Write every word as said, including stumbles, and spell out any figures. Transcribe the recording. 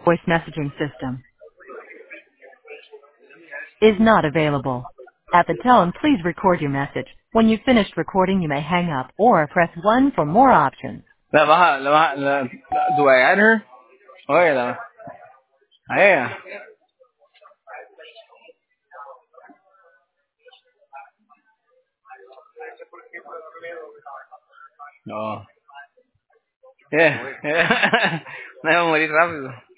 Voice messaging system is not available. At the tone, please record your message. When you've finished recording, you may hang up or press one for more options. لا ما لا ما لا. Do I add her? Okay, la. A ella. No. Yeah. Me voy a morir rápido.